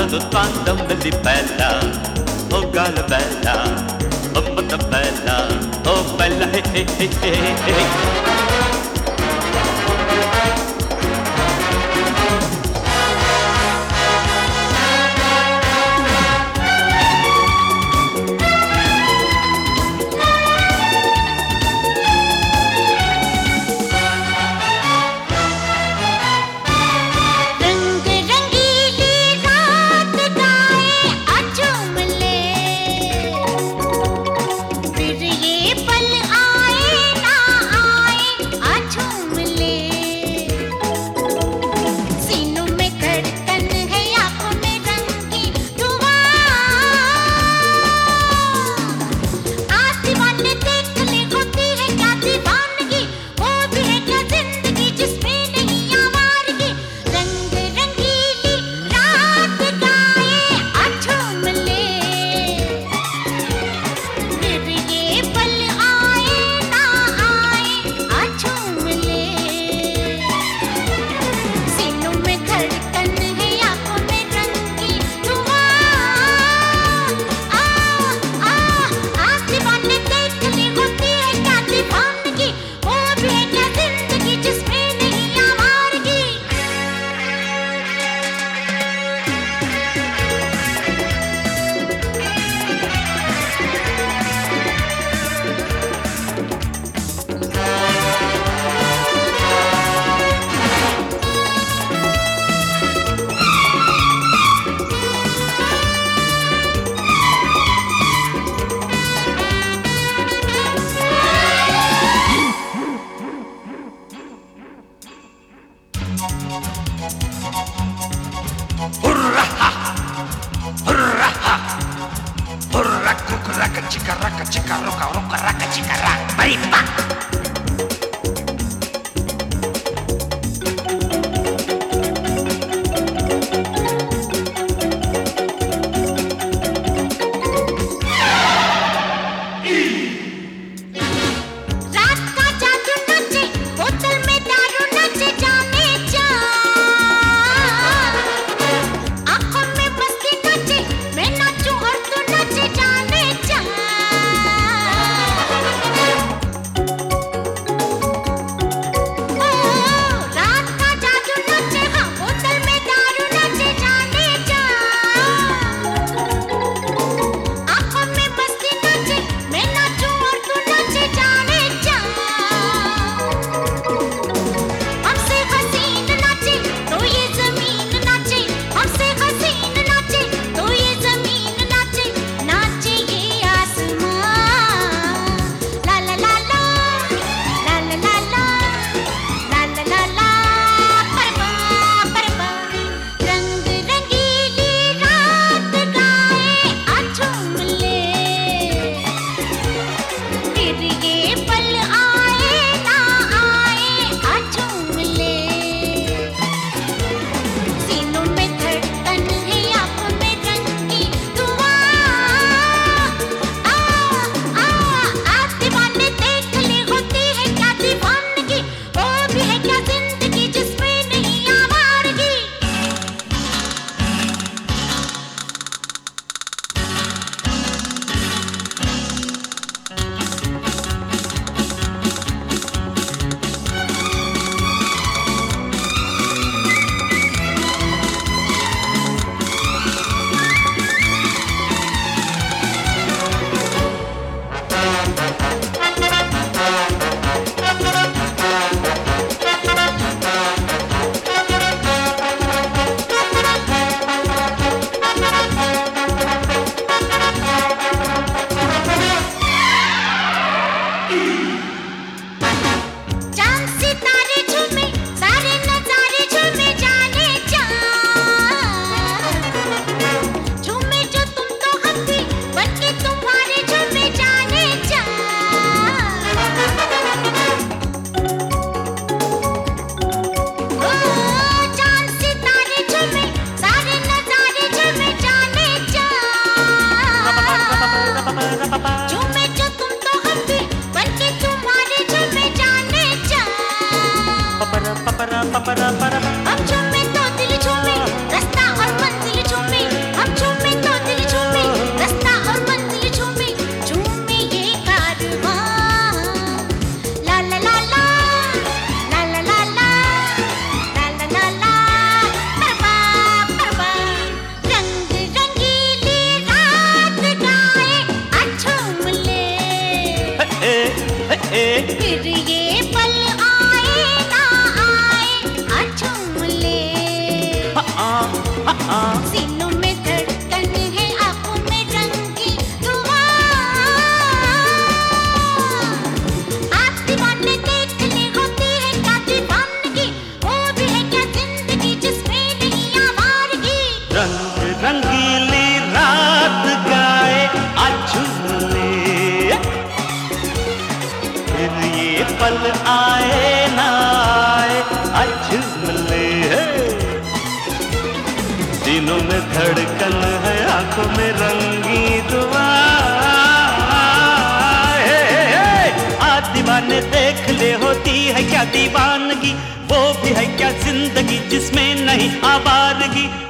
quando quando mi bella, oh girl bella, oh but bella, oh bella hey hey hey hey hey. फिर ये पल आए ना आए झूम ले। सीनों में धड़कन है, आंखों में रंगी दुआ। आज दीवाने देख ले, होती है क्या दीवानगी, वो भी है क्या जिंदगी जिसमें नहीं आवारगी। रंग रंगीली रात गाए आज झूम ले, फिर ये पल आए ना आए आज झूम ले। दिनों में धड़कन है, आंखों में रंगी दुआ। आज दीवाने देख ले, होती है क्या दीवानगी, वो भी है क्या जिंदगी जिसमें नहीं आवारगी।